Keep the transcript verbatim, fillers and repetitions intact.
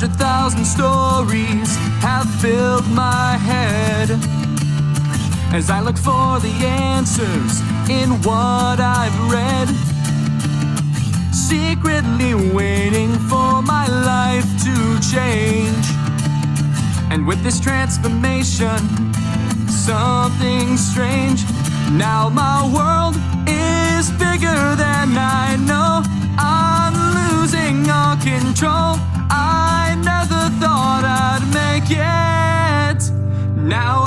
hundred thousand stories have filled my head as I look for the answers in what I've read, secretly waiting for my life to change. And with this transformation, something strange. Now my world is bigger than I know. I'm losing all control. I never thought I'd make it. Now